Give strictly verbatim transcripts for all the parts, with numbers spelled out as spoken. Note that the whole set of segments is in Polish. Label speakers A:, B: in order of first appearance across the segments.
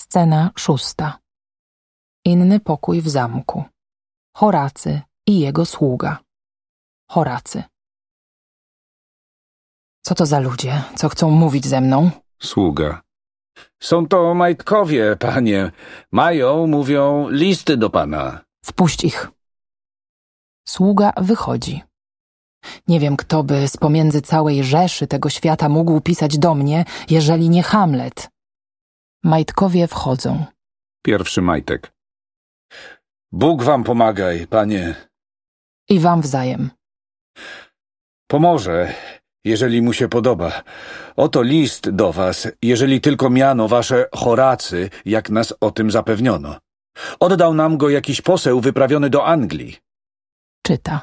A: Scena szósta. Inny pokój w zamku. Horacy i jego sługa. Horacy. Co to za ludzie, co chcą mówić ze mną?
B: Sługa. Są to majtkowie, panie. Mają, mówią, listy do pana.
A: Wpuść ich. Sługa wychodzi. Nie wiem, kto by z pomiędzy całej rzeszy tego świata mógł pisać do mnie, jeżeli nie Hamlet. Majtkowie wchodzą.
B: Pierwszy majtek. Bóg wam pomagaj, panie.
A: I wam wzajem.
B: Pomoże, jeżeli mu się podoba. Oto list do was, jeżeli tylko miano wasze Horacy, jak nas o tym zapewniono. Oddał nam go jakiś poseł wyprawiony do Anglii.
A: Czyta.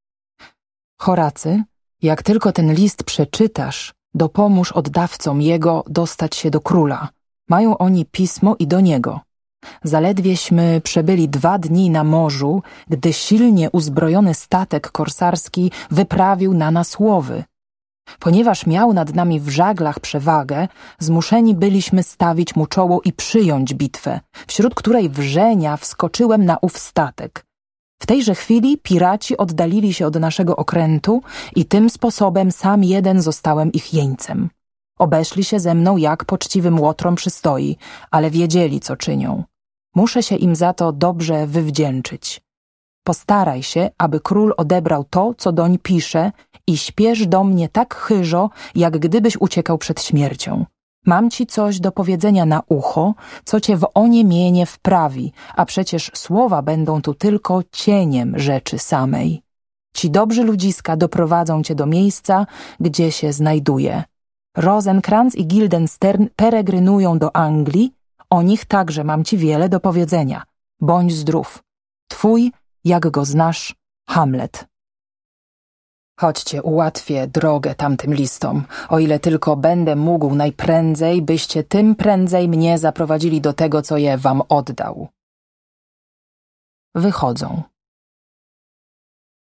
A: Horacy, jak tylko ten list przeczytasz, dopomóż oddawcom jego dostać się do króla. Mają oni pismo i do niego. Zaledwieśmy przebyli dwa dni na morzu, gdy silnie uzbrojony statek korsarski wyprawił na nas łowy. Ponieważ miał nad nami w żaglach przewagę, zmuszeni byliśmy stawić mu czoło i przyjąć bitwę, wśród której wrzenia wskoczyłem na ów statek. W tejże chwili piraci oddalili się od naszego okrętu i tym sposobem sam jeden zostałem ich jeńcem. Obeszli się ze mną jak poczciwym łotrom przystoi, ale wiedzieli, co czynią. Muszę się im za to dobrze wywdzięczyć. Postaraj się, aby król odebrał to, co doń pisze, i śpiesz do mnie tak chyżo, jak gdybyś uciekał przed śmiercią. Mam ci coś do powiedzenia na ucho, co cię w oniemienie wprawi, a przecież słowa będą tu tylko cieniem rzeczy samej. Ci dobrzy ludziska doprowadzą cię do miejsca, gdzie się znajduje. Rosenkrantz i Guildenstern peregrynują do Anglii, o nich także mam ci wiele do powiedzenia. Bądź zdrów. Twój, jak go znasz, Hamlet. Chodźcie, ułatwię drogę tamtym listom, o ile tylko będę mógł najprędzej, byście tym prędzej mnie zaprowadzili do tego, co je wam oddał. Wychodzą.